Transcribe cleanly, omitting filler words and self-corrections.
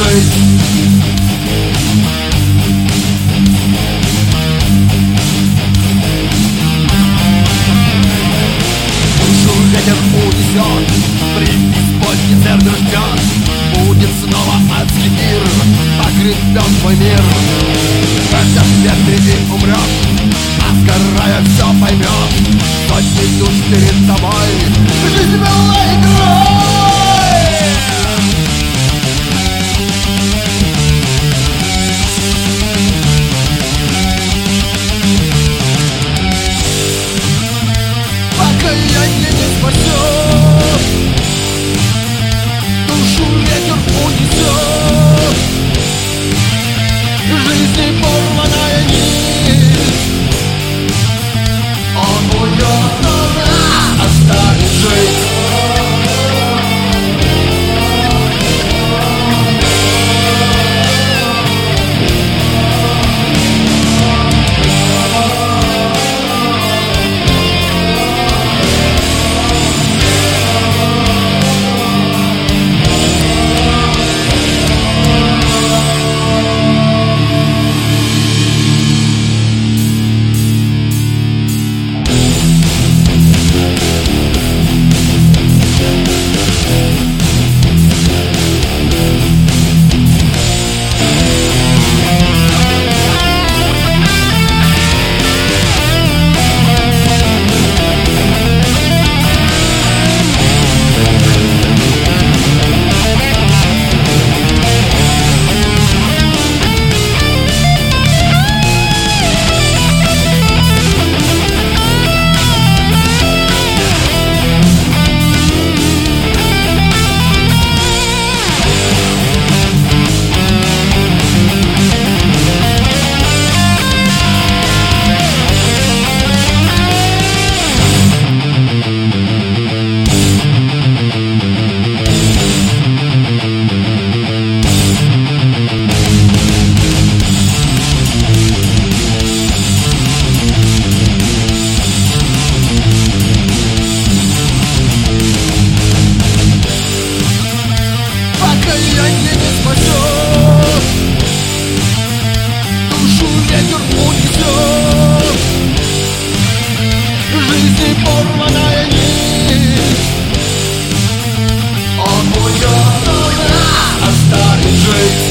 жить. Душу ветер унесет, преисподней сердце ждет. Будет снова адский мир, погребен твой мир. Когда свет впереди умрет, а сгорая все поймет. Сотни душ перед тобой, жизнь была игрой. Покаяние не спасет, душу ветер унесет. Жизни порванная нить, он уйдет, но она останет жить. Покаяние не спасет, душу ветер унесет. Жизни порванная нить, он уйдет, но она останет жить.